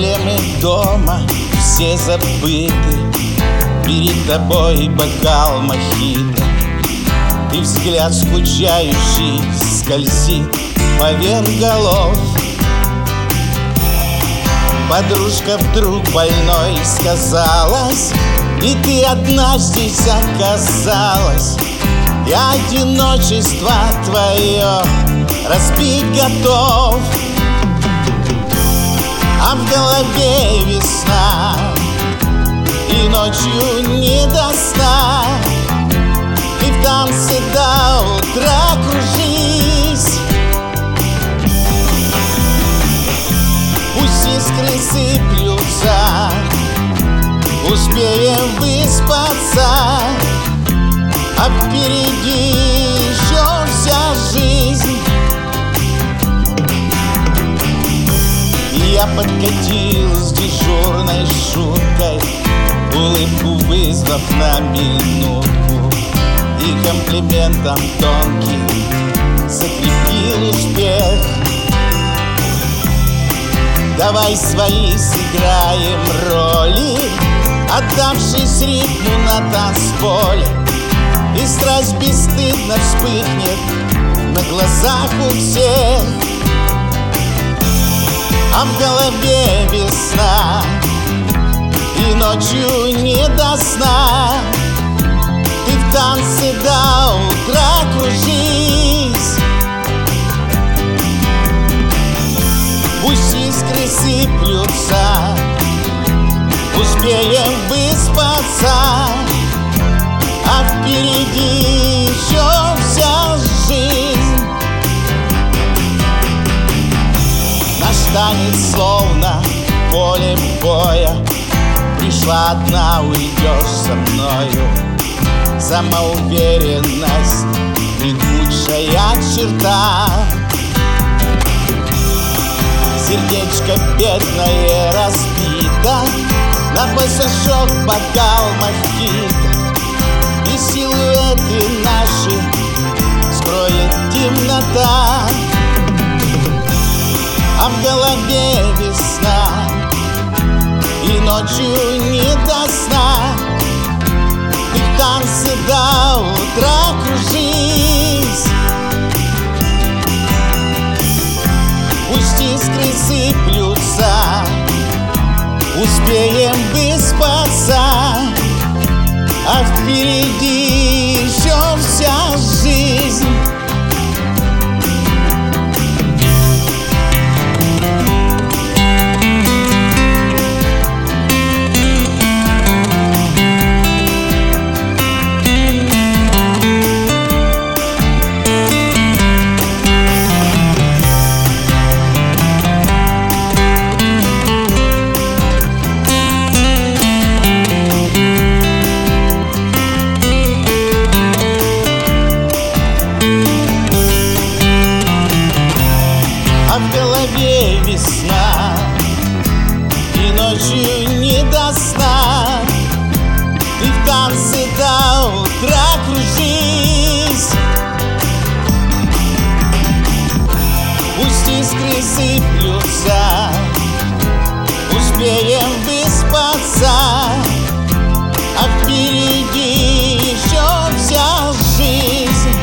Проблемы дома все забыты, перед тобой бокал мохито, и взгляд скучающий скользит поверх голов. Подружка вдруг больной сказалась, и ты одна здесь оказалась. Я одиночество твое разбить готов, а в голове весна, и ночью не до сна. И в танце до утра кружись. Пусть искры сыплются, успеем выспаться, а впереди еще вся жизнь. Я подкатил с дежурной шуткой, улыбку вызвав на минутку, и комплиментом тонким закрепил успех. Давай свои сыграем роли, отдавшись ритму на танцполе, и страсть бесстыдно вспыхнет на глазах у всех. А в голове весна, и ночью не до сна. Ты в танце до утра кружись. Пусть искры сыплются, успеем выспаться, а впереди еще вся жизнь. Наш танец словно поле боя, пришла одна, уйдешь со мною. Самоуверенность — не худшая черта. Сердечко бедное разбито, на босошок бокал мохито, и силуэты наши скроет темнота. А в голове весна, и ночью не до сна. Ты в танце до утра кружись. Пусть искры сыплются, успеем выспаться, а впереди еще вся жизнь. А в голове весна, и ночью не до сна. Ты в танце до утра кружись. Пусть искры сыплются, успеем выспаться, а впереди еще вся жизнь.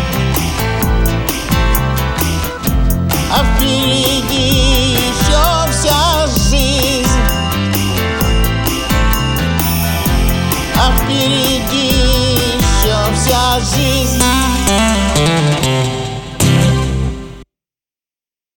А впереди еще вся жизнь. А впереди еще вся жизнь.